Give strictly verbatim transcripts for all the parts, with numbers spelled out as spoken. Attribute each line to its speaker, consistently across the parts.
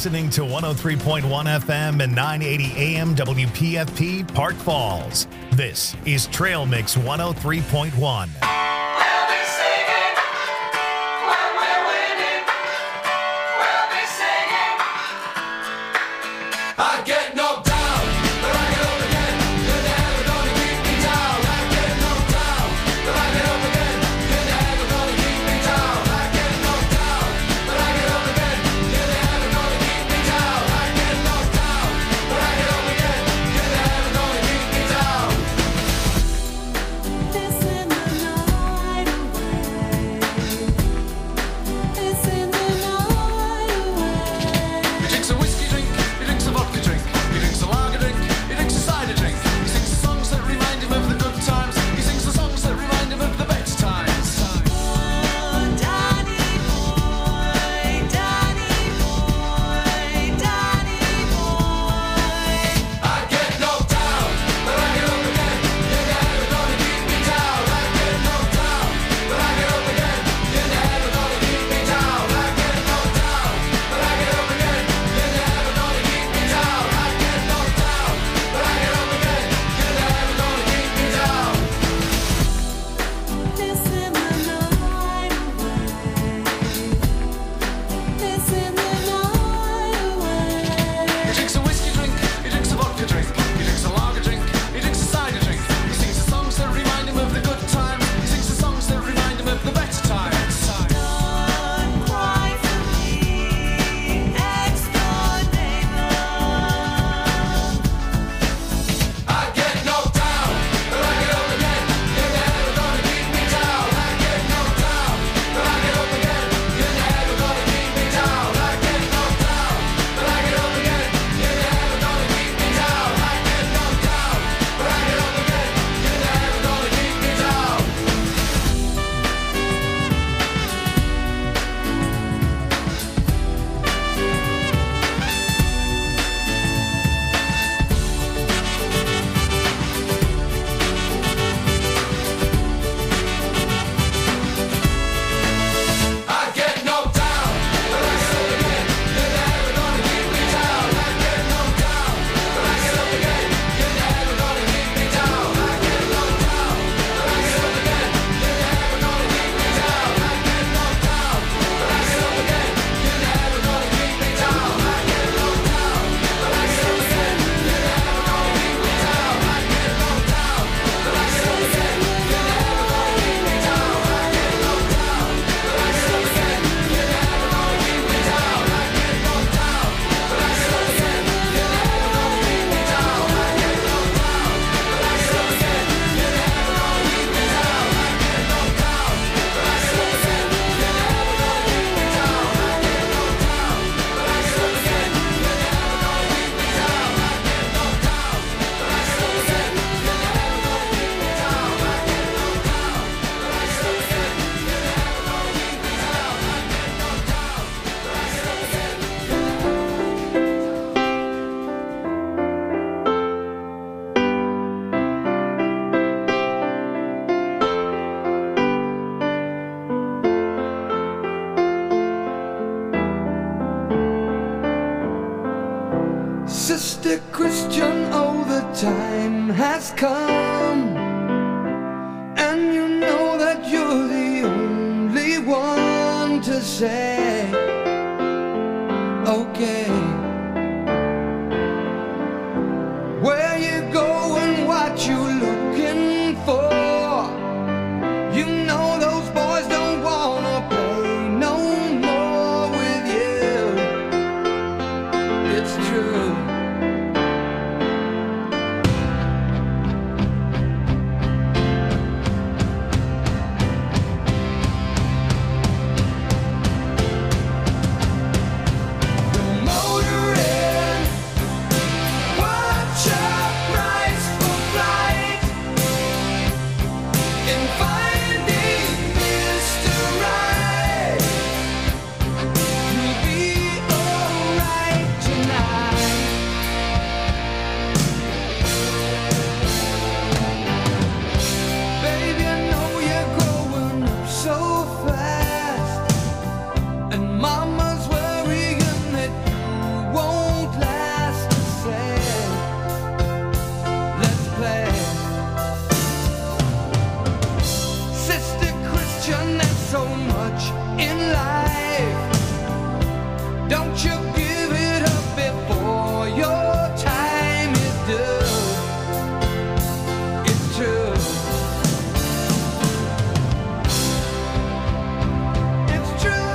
Speaker 1: listening to one oh three point one F M and nine eighty A M W P F P Park Falls. This is Trail Mix one oh three point one.
Speaker 2: Sister Christian, oh, the time has come, and you know that you're the only one to say, okay. Where you going, what you looking for? You know those boys don't wanna play no more with you. It's true. The motor so much in life. Don't you give it up before your time is done. It's true. It's true.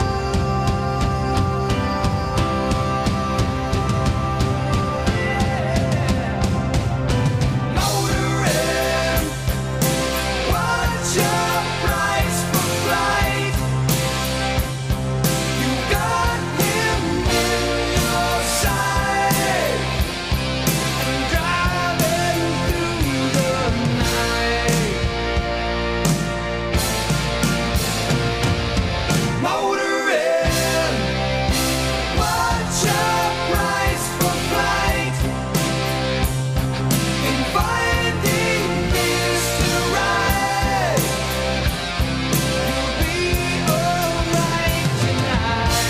Speaker 2: Motoring, what's your price for flight? You got him in your sight, driving through the night. Motoring, what's your price for flight? In finding Mister Right, you'll be alright tonight.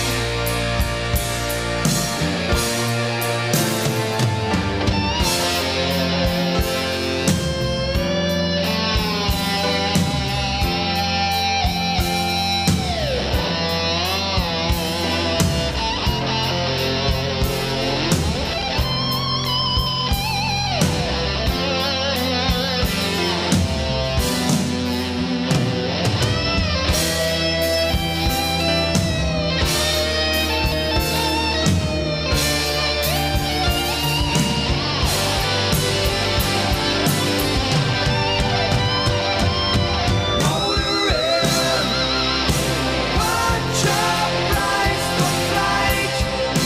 Speaker 2: Motoring, what's your price for flight?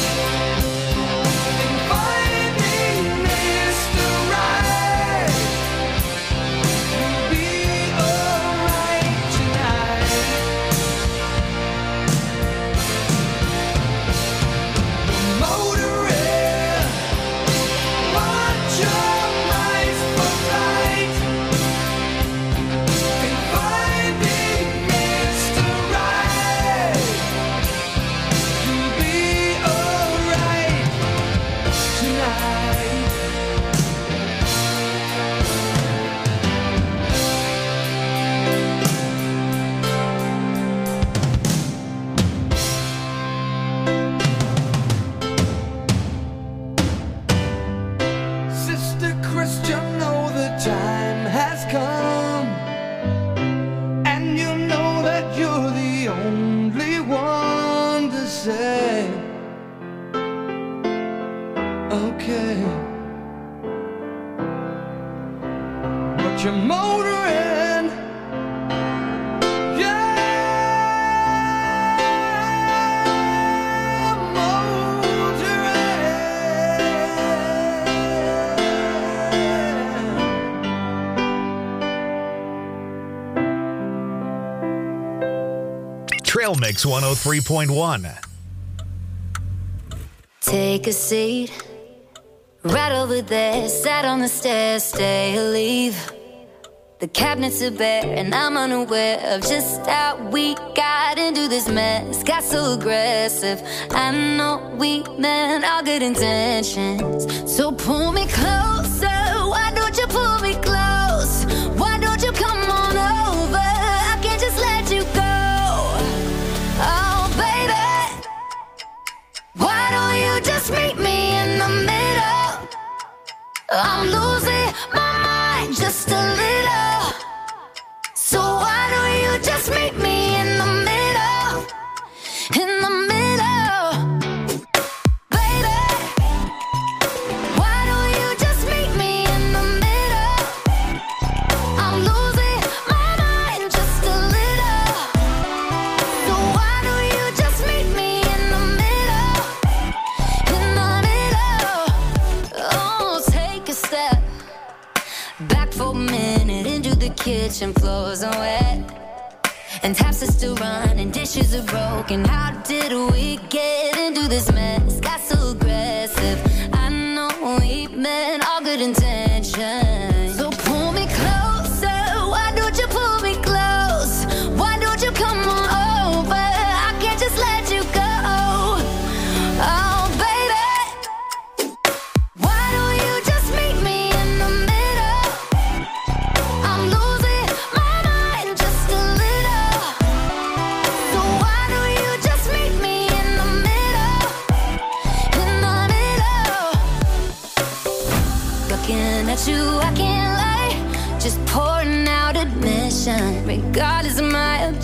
Speaker 2: In finding Mister Right, you'll be alright tonight. Motoring, what's your price for flight? In finding Mister Right, you'll be alright tonight. Sister Christian, know the time has come, and you know that you're the only one to say, okay. But you're motoring, yeah, motoring.
Speaker 1: Trail Mix one oh three point one.
Speaker 3: Take a seat right over there. Sat on the stairs, stay or leave. The cabinets are bare, and I'm unaware of just how we got into this mess. Got so aggressive. I know we meant all good intentions. So pull me closer. Why don't you pull me close? Why don't you come on over? I can't just let you go. Oh, baby, why don't you just meet me in the middle? I'm losing my mind just a little. So why don't you just meet me in the middle? In the middle, baby. Why don't you just meet me in the middle? I'm losing my mind just a little. So why don't you just meet me in the middle? In the middle. Oh, take a step back for a minute into the kitchen. Floors are wet and taps are still running, dishes are broken. How did we get into this mess? Got so aggressive. I know we meant all good intentions. So pull me closer. Why don't you pull me close? Why don't you come on over? I can't just let you go. Oh, baby, why don't you just meet me in the middle? I'm losing my mind just a little.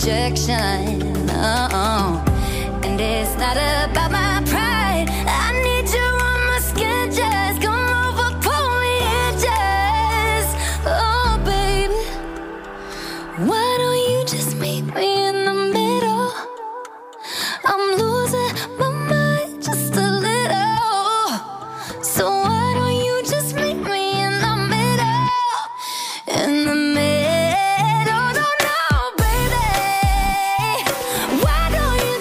Speaker 3: rejection. Oh, and it's not about my pride. I need you on my skin, just come over, pull me in, just. Oh, baby, why don't you just meet me in the middle? I'm losing my mind just a little. So why don't you just meet me in the middle? In the middle, no, no, baby. Why don't you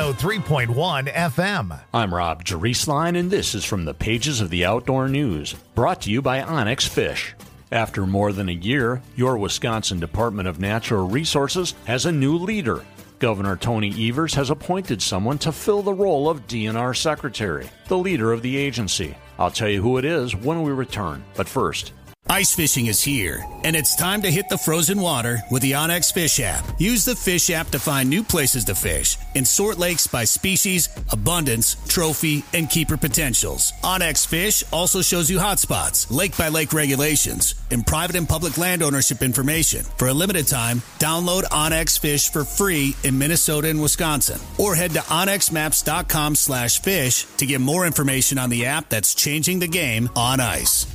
Speaker 1: oh three point one F M.
Speaker 4: I'm Rob Jerisline, and this is from the pages of the Outdoor News, brought to you by Onyx Fish. After more than a year, your Wisconsin Department of Natural Resources has a new leader. Governor Tony Evers has appointed someone to fill the role of D N R Secretary, the leader of the agency. I'll tell you who it is when we return, but first...
Speaker 5: Ice fishing is here, and it's time to hit the frozen water with the Onyx Fish app. Use the Fish app to find new places to fish and sort lakes by species, abundance, trophy, and keeper potentials. Onyx Fish also shows you hotspots, lake-by-lake regulations, and private and public land ownership information. For a limited time, download Onyx Fish for free in Minnesota and Wisconsin, or head to onyx maps dot com slash fish to get more information on the app that's changing the game on ice.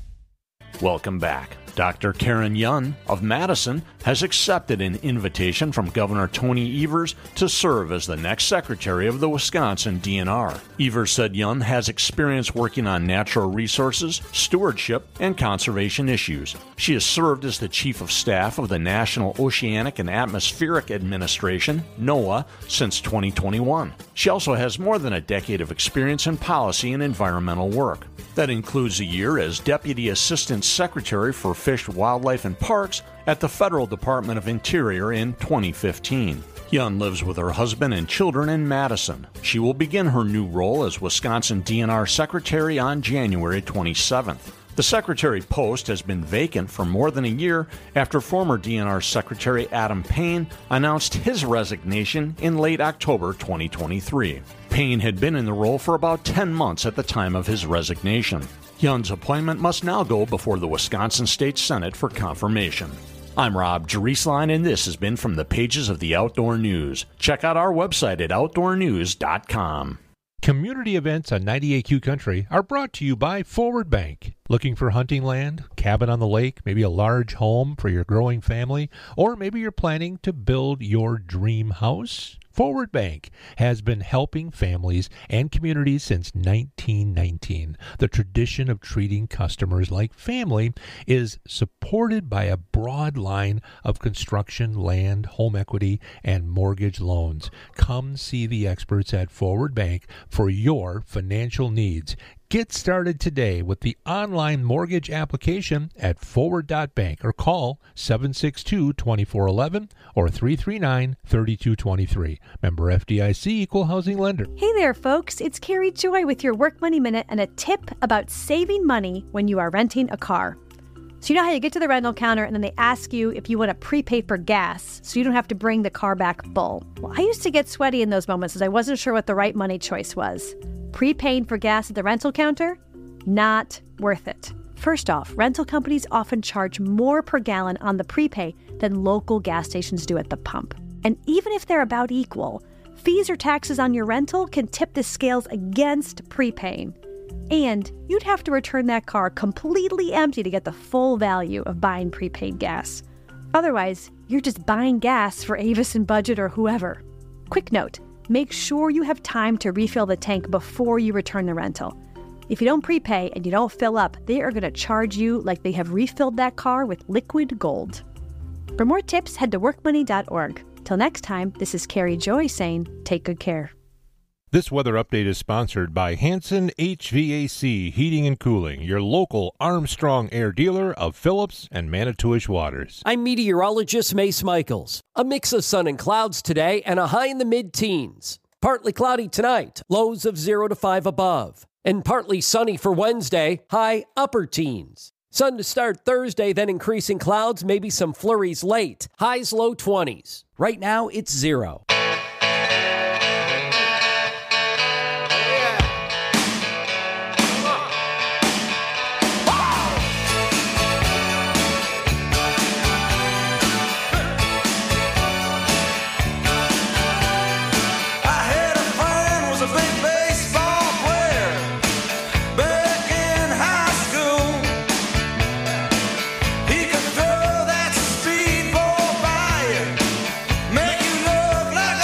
Speaker 4: Welcome back. Doctor Karen Young of Madison has accepted an invitation from Governor Tony Evers to serve as the next Secretary of the Wisconsin D N R. Evers said Young has experience working on natural resources, stewardship, and conservation issues. She has served as the Chief of Staff of the National Oceanic and Atmospheric Administration, NOAA, since twenty twenty-one. She also has more than a decade of experience in policy and environmental work. That includes a year as Deputy Assistant Secretary for Fish, Wildlife, and Parks at the Federal Department of Interior in twenty fifteen. Young lives with her husband and children in Madison. She will begin her new role as Wisconsin D N R Secretary on January twenty-seventh. The Secretary post has been vacant for more than a year after former D N R Secretary Adam Payne announced his resignation in late October twenty twenty-three. Payne had been in the role for about ten months at the time of his resignation. Young's appointment must now go before the Wisconsin State Senate for confirmation. I'm Rob Jerisline, and this has been from the pages of the Outdoor News. Check out our website at outdoor news dot com.
Speaker 6: Community events on ninety-eight Q Country are brought to you by Forward Bank. Looking for hunting land, cabin on the lake, maybe a large home for your growing family, or maybe you're planning to build your dream house? Forward Bank has been helping families and communities since nineteen nineteen. The tradition of treating customers like family is supported by a broad line of construction, land, home equity, and mortgage loans. Come see the experts at Forward Bank for your financial needs. Get started today with the online mortgage application at forward dot bank or call seven six two, two four one one or three three nine, three two two three. Member F D I C, Equal Housing Lender.
Speaker 7: Hey there, folks. It's Carrie Joy with your Work Money Minute and a tip about saving money when you are renting a car. So you know how you get to the rental counter and then they ask you if you want to prepay for gas so you don't have to bring the car back full. Well, I used to get sweaty in those moments as I wasn't sure what the right money choice was. Prepaying for gas at the rental counter? Not worth it. First off, rental companies often charge more per gallon on the prepay than local gas stations do at the pump. And even if they're about equal, fees or taxes on your rental can tip the scales against prepaying. And you'd have to return that car completely empty to get the full value of buying prepaid gas. Otherwise, you're just buying gas for Avis and Budget or whoever. Quick note, make sure you have time to refill the tank before you return the rental. If you don't prepay and you don't fill up, they are going to charge you like they have refilled that car with liquid gold. For more tips, head to work money dot org. Till next time, this is Carrie Joy saying, take good care.
Speaker 6: This weather update is sponsored by Hanson H V A C Heating and Cooling, your local Armstrong Air dealer of Phillips and Manitowish Waters.
Speaker 8: I'm meteorologist Mace Michaels. A mix of sun and clouds today and a high in the mid-teens. Partly cloudy tonight, lows of zero to five above. And partly sunny for Wednesday, high upper teens. Sun to start Thursday, then increasing clouds, maybe some flurries late. Highs low twenties. Right now, it's zero.
Speaker 2: Make you look like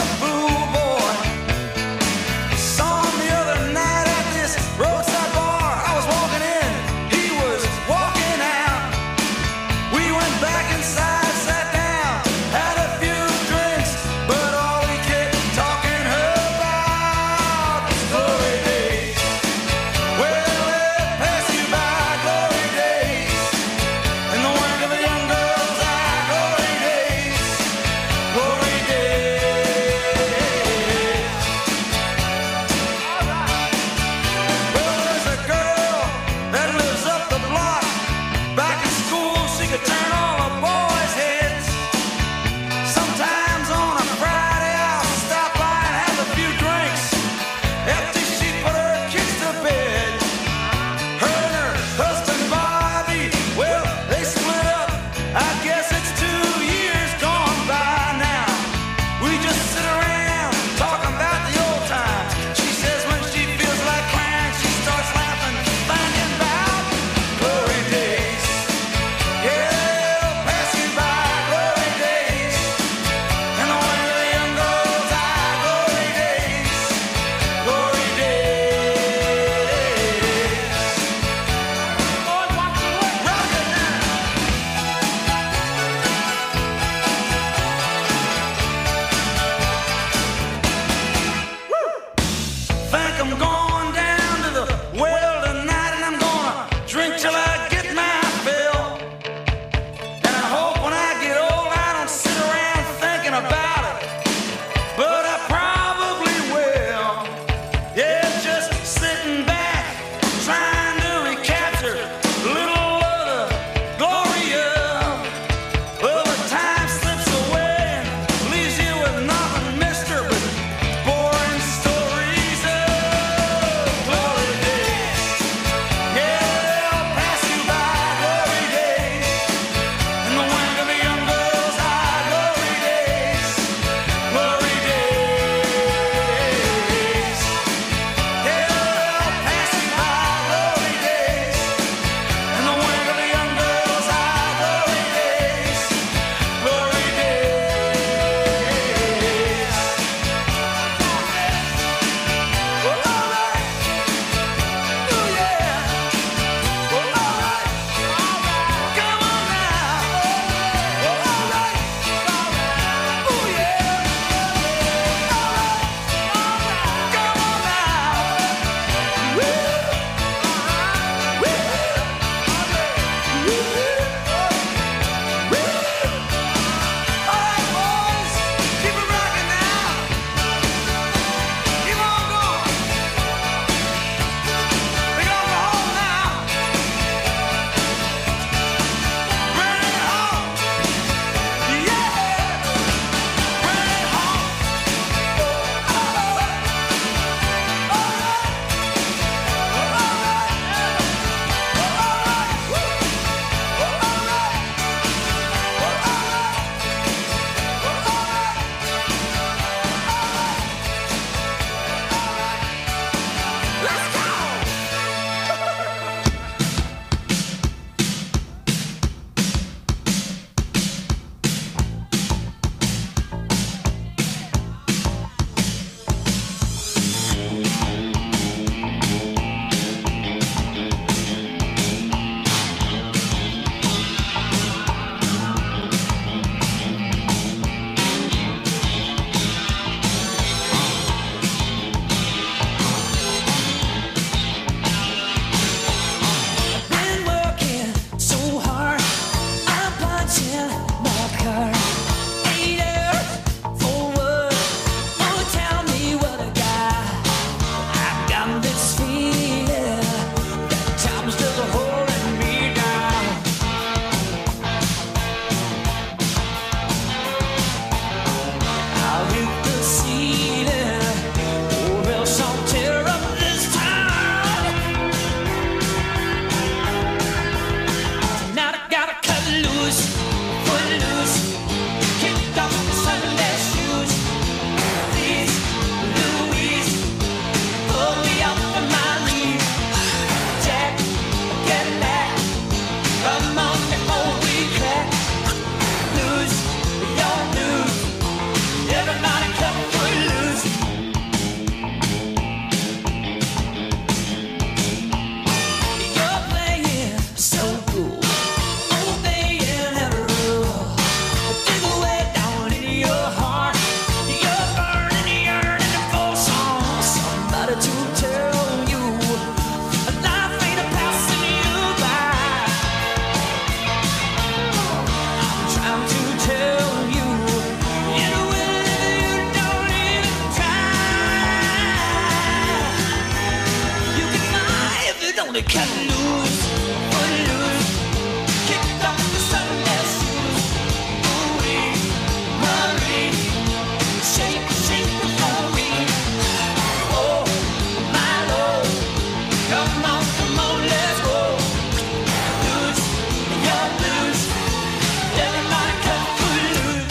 Speaker 2: everybody cut loose, foot loose. Kicked off the Sunday shoes. Ooh-wee, Marie, shake, shake the Marie. Oh, my Lord, come on, come on, let's go. Loose, you're loose. Everybody cut foot loose.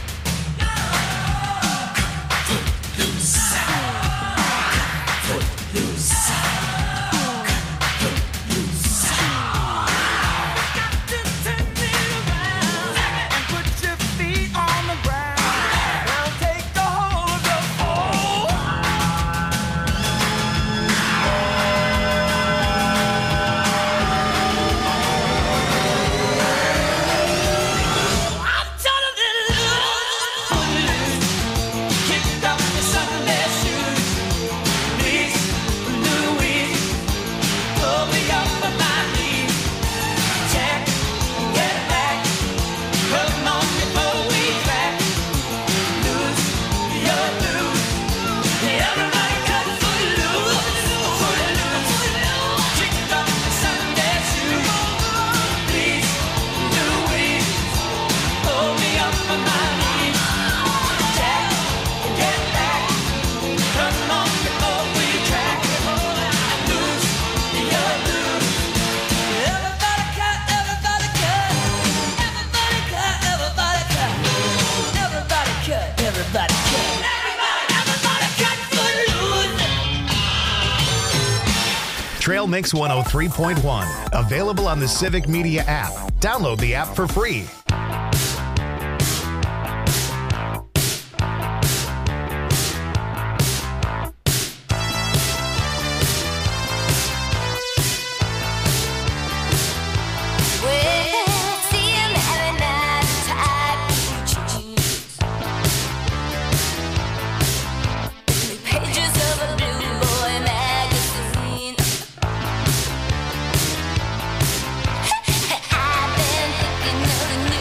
Speaker 2: Foot loose. Foot loose.
Speaker 1: Trail Mix one oh three point one. Available on the Civic Media app. Download the app for free.
Speaker 3: I've been thinking of the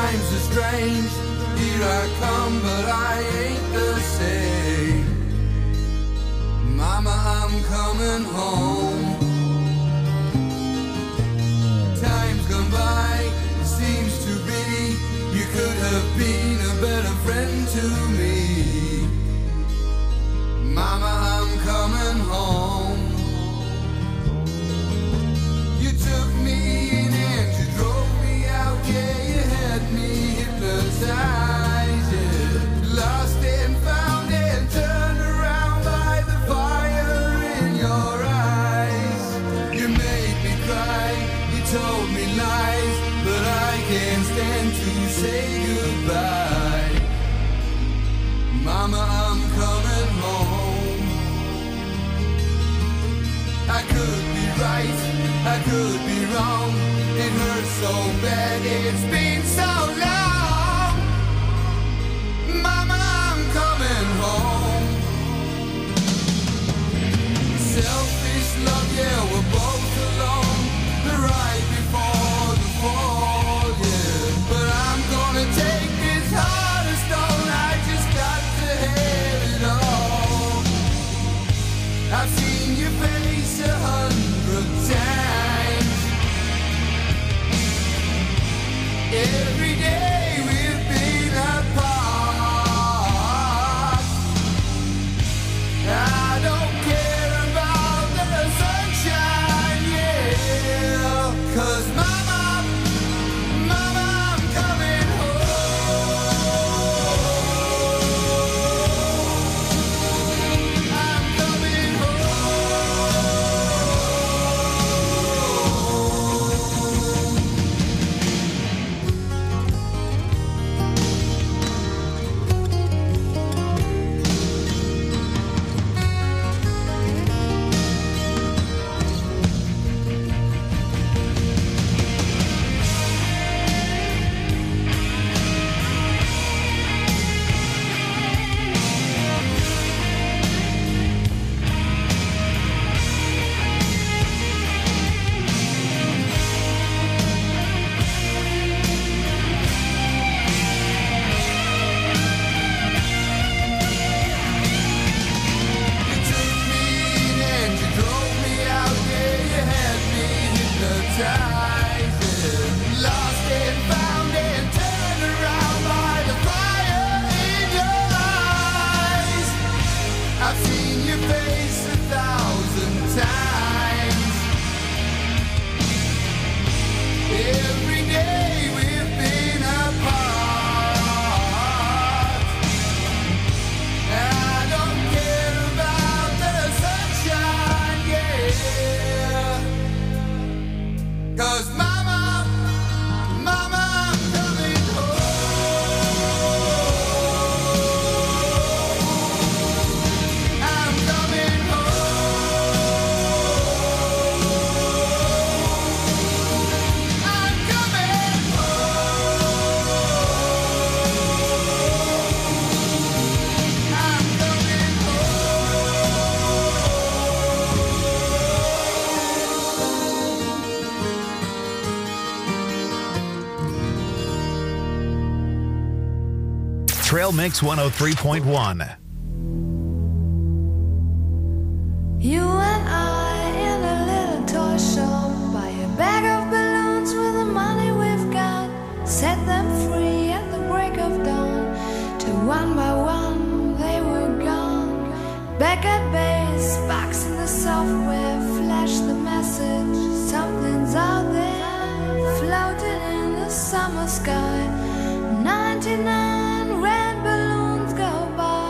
Speaker 2: times are strange. Here I come, but I ain't the same. Mama, I'm coming home. Time's gone by, it seems to be you could have been a better friend to me. Mama, I'm coming home. You took me in and you drove me out, yeah, you had me hypnotized, yeah. Lost and found and turned around by the fire in your eyes. You made me cry, you told me lies, but I can't stand to say goodbye. Mama, I'm coming home. I could be right, I could be wrong. It hurts so bad, it's been so long. Mama, I'm coming home. Selfish love, yeah, we're both alone. Right before the fall, yeah. But I'm gonna take this heart of stone. I just got to have it all. I've seen your face a hundred times. Every day we've been apart. I don't care about the sunshine, yeah. 'Cause mama, mama, I'm coming home. I'm coming
Speaker 1: Trail Mix one oh three point one.
Speaker 9: You and I in a little toy shop, buy a bag of balloons with the money we've got, set them free at the break of dawn, till one by one they were gone. Back at base, box in the software, flash the message, something's out there, floating in the summer sky. ninety-nine red balloons go by.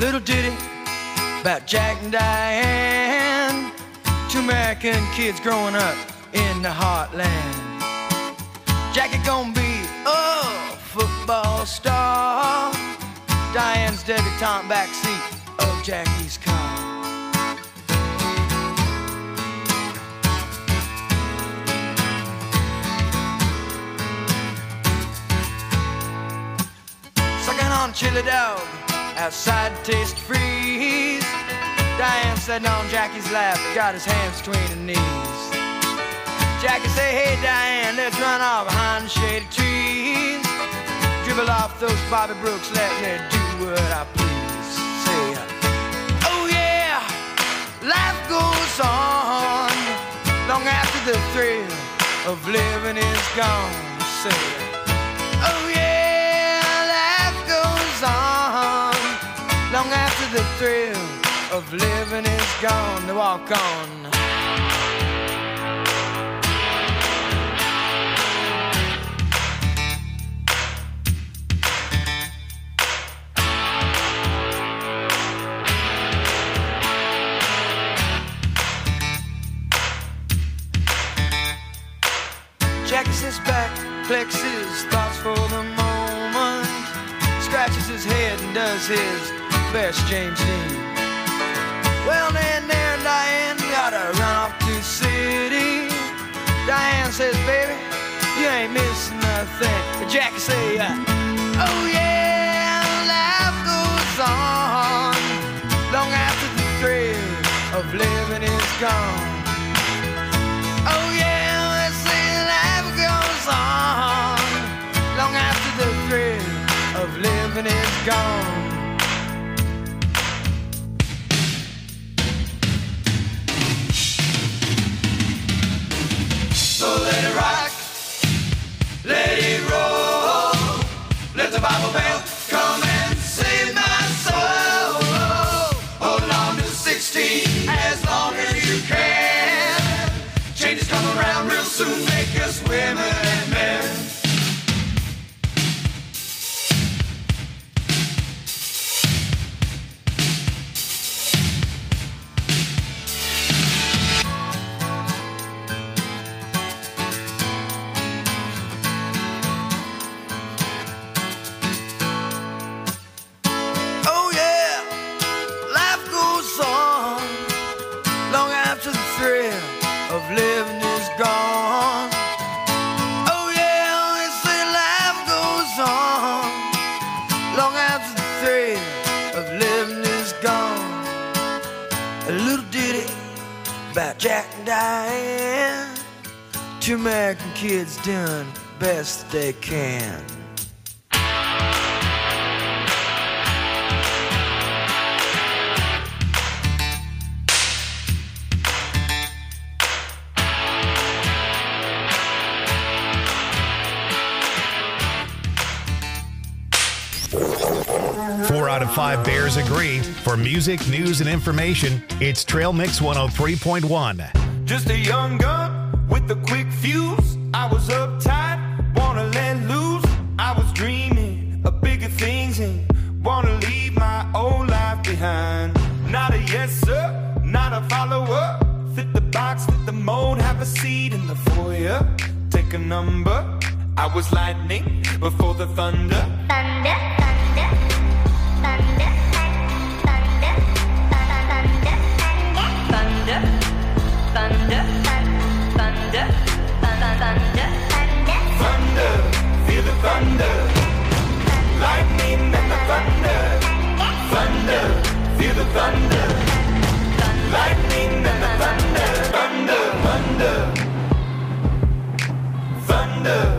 Speaker 2: little ditty about Jack and Diane, two American kids growing up in the heartland. Jackie gonna be a football star, Diane's debutante backseat of Jackie's car. Sucking on a chili dog outside Taste Freeze, Diane sitting on Jackie's lap, got his hands between her knees. Jackie say, hey Diane, let's run off behind the shady trees, dribble off those Bobby Brooks, let me do what I please. Say, oh yeah, life goes on long after the thrill of living is gone. Say, oh yeah, life goes on long after the thrill of living is gone. To walk on. Jackie sits back, collects his thoughts for the moment, scratches his head and does his best James Dean. Well, then there Diane gotta run off to the city. Diane says, baby, you ain't missing nothing. Jackie say, uh, oh yeah, life goes on long after the thrill of living is gone. Oh yeah, let's say life goes on long after the thrill of living is gone. So let it rock, let it roll, let the Bible belt come and save my soul. Hold on to sixteen as long as you can. Changes come around real soon, make us women and men. Living is gone. Oh yeah, they say life goes on long after the thrill of living is gone. A little ditty about Jack and Diane, two American kids doing the best they can.
Speaker 1: Four out of five Bears agree. For music, news, and information, it's Trail Mix one oh three point one.
Speaker 10: Just a young gun with a quick fuse. I was uptight, wanna let loose. I was dreaming of bigger things and wanna leave my old life behind. Not a yes sir, not a follower. Fit the box, fit the mold, have a seat in the foyer. Take a number. I was lightning before the thunder.
Speaker 9: Thunder, thunder, thunder, thunder, thunder, thunder, thunder, thunder, thunder,
Speaker 10: thunder, feel the thunder, lightning and the thunder, thunder, feel the thunder, lightning and the thunder, thunder, thunder, thunder.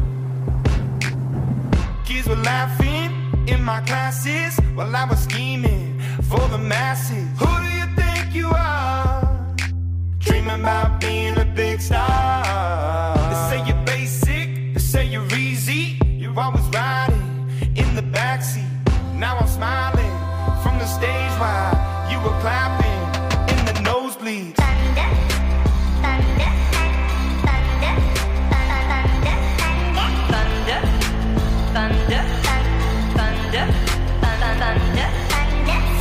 Speaker 10: Kids were laughing in my classes while I was scheming for the masses. Who do you think you are? Dreaming about being a big star. They say you're basic, they say you're easy. You're always riding in the backseat. Now I'm smiling from the stage while you were clapping in the nosebleeds.
Speaker 9: thunder, thunder, thunder, thunder, thunder, thunder, thunder, thunder, thunder,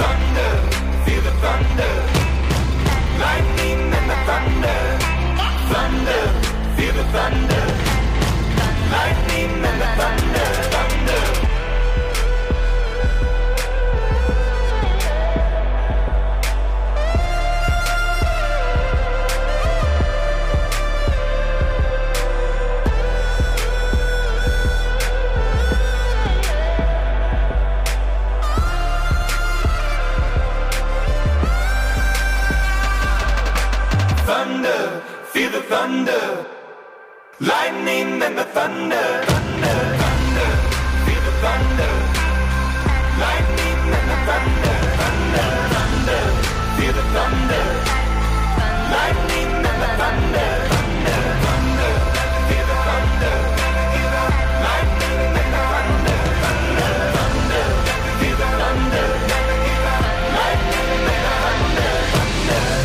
Speaker 10: thunder, lightning and the thunder, thunder, thunder, feel the thunder, lightning and the thunder, thunder, thunder, feel the thunder, lightning and the thunder, thunder, thunder, feel the thunder, lightning and the thunder, thunder, thunder, feel the thunder, lightning and the thunder, thunder.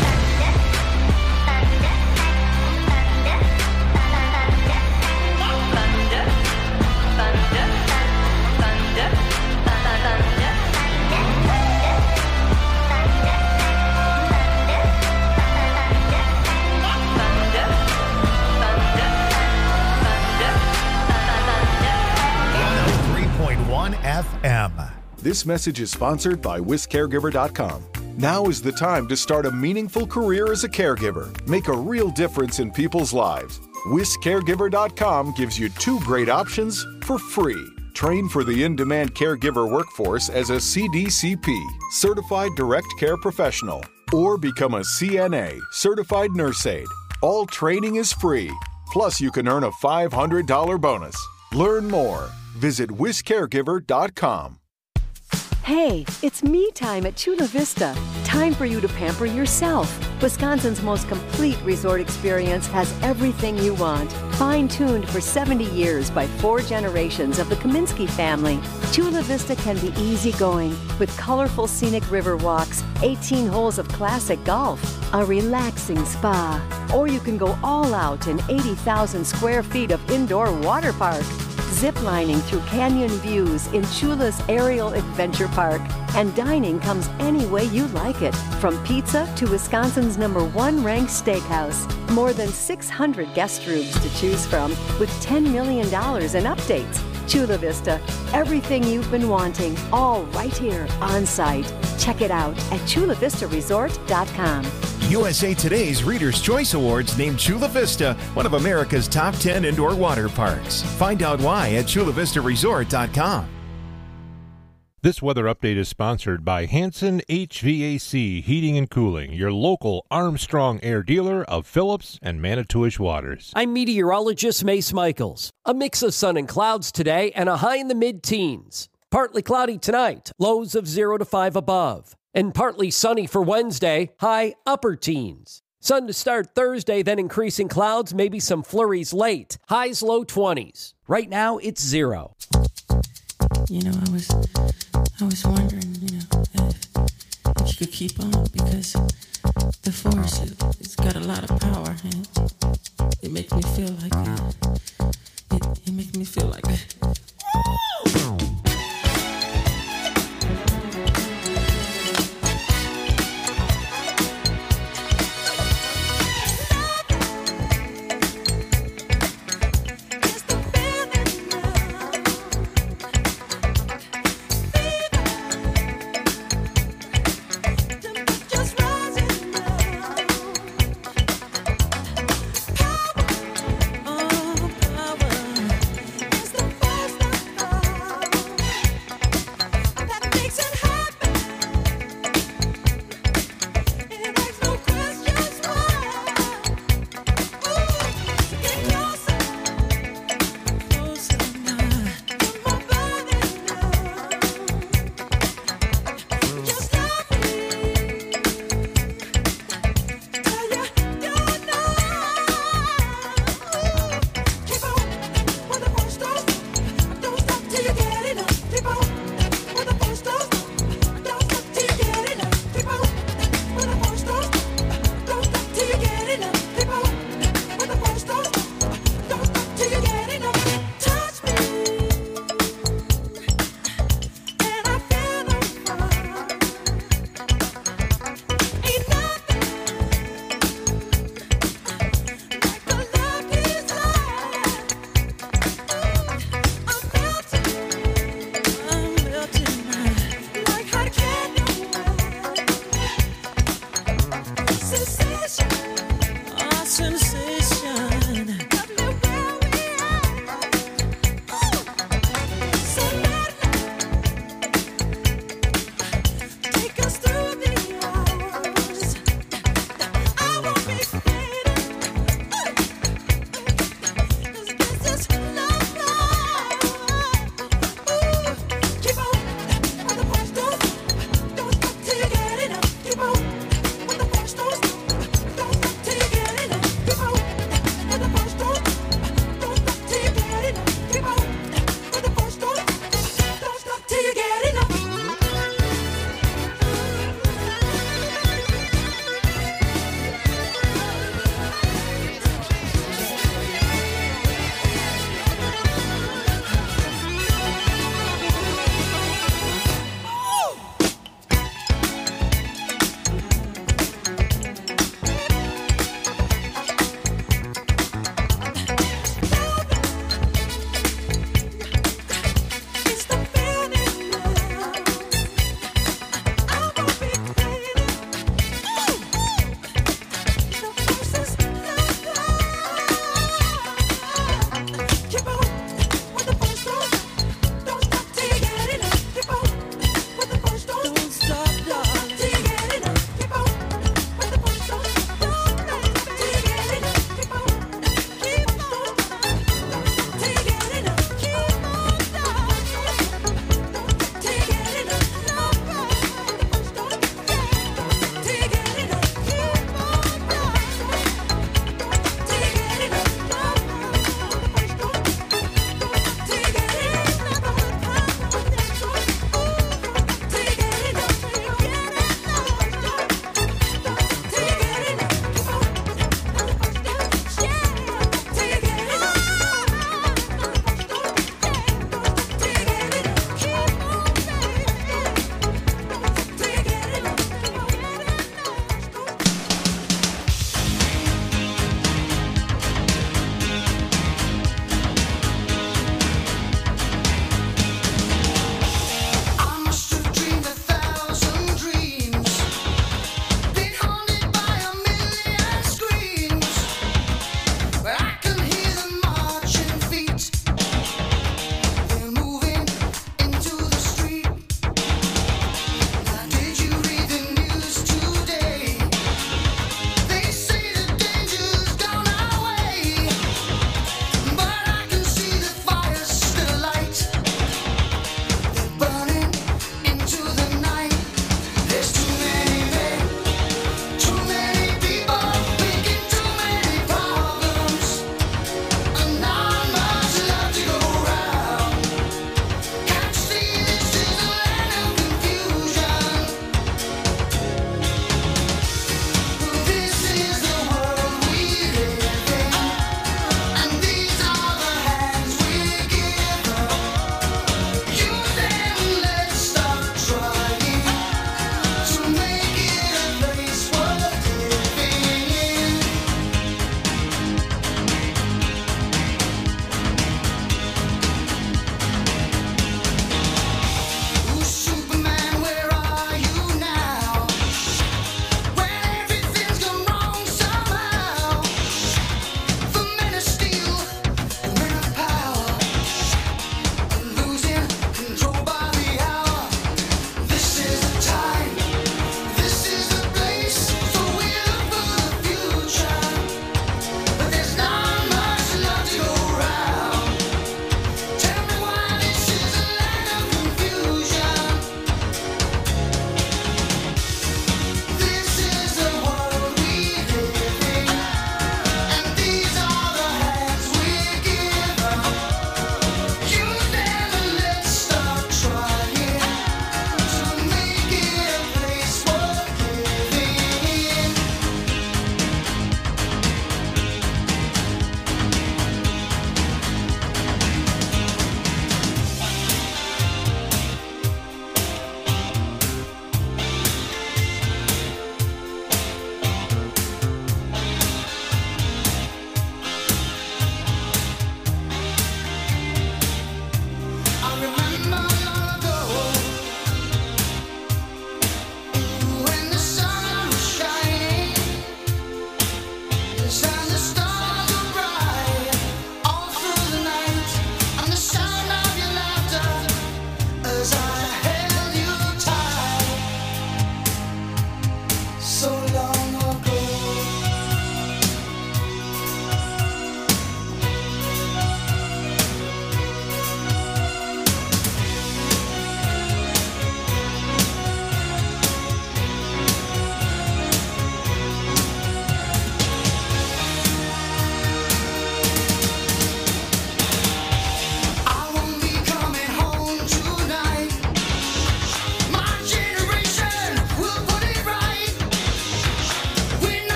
Speaker 1: F M.
Speaker 11: This message is sponsored by Whisk Caregiver dot com. Now is the time to start a meaningful career as a caregiver. Make a real difference in people's lives. Whisk Caregiver dot com gives you two great options for free. Train for the in-demand caregiver workforce as a C D C P, Certified Direct Care Professional, or become a C N A, Certified Nurse Aide. All training is free. Plus, you can earn a five hundred dollars bonus. Learn more. Visit Whisk Caregiver dot com.
Speaker 12: Hey, it's me time at Chula Vista. Time for you to pamper yourself. Wisconsin's most complete resort experience has everything you want. Fine-tuned for seventy years by four generations of the Kaminsky family, Chula Vista can be easygoing with colorful scenic river walks, eighteen holes of classic golf, a relaxing spa, or you can go all out in eighty thousand square feet of indoor water park. Ziplining through canyon views in Chula's Aerial Adventure Park. And dining comes any way you like it, from pizza to Wisconsin's number one ranked steakhouse. More than six hundred guest rooms to choose from with ten million dollars in updates. Chula Vista, everything you've been wanting, all right here on site. Check it out at Chula Vista Resort dot com.
Speaker 13: U S A Today's Reader's Choice Awards named Chula Vista one of America's top ten indoor water parks. Find out why at Chula Vista Resort dot com.
Speaker 6: This weather update is sponsored by Hanson H V A C Heating and Cooling, your local Armstrong Air dealer of Phillips and Manitowish Waters.
Speaker 8: I'm meteorologist Mace Michaels. A mix of sun and clouds today and a high in the mid-teens. Partly cloudy tonight, lows of zero to five above. And partly sunny for Wednesday, high upper teens. Sun to start Thursday, then increasing clouds, maybe some flurries late. Highs low twenties. Right now, it's zero.
Speaker 14: You know, I was, I was wondering, you know, if, if you could keep on, because the force, it, it's got a lot of power, and it, it makes me feel like, uh, it, it makes me feel like, woo!
Speaker 9: Oh, power is the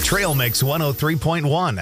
Speaker 1: Trail Mix one oh three point one.